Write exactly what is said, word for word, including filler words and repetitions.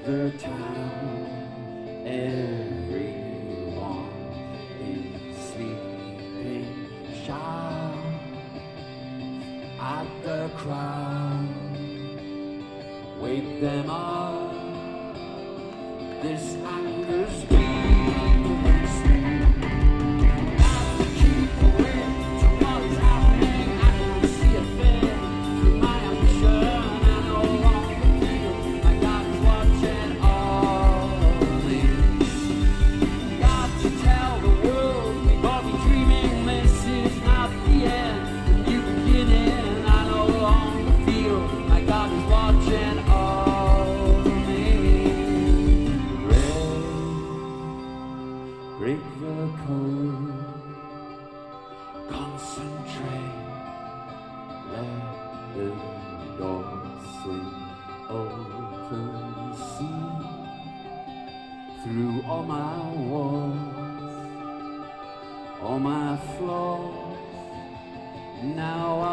the town, everyone is sleeping sharp at the crown. Wake them up, this anger's demons. Got to keep away from what is happening. I can't see a thing through my ambition. I no longer feel my God is watching all of me. Got to tell the world we've all been dreaming. This is not the end, the new beginning. I no longer feel my God is watching all of me. Break, break the code. Concentrate. Let the door swing open. See through all my walls, all my flaws. Now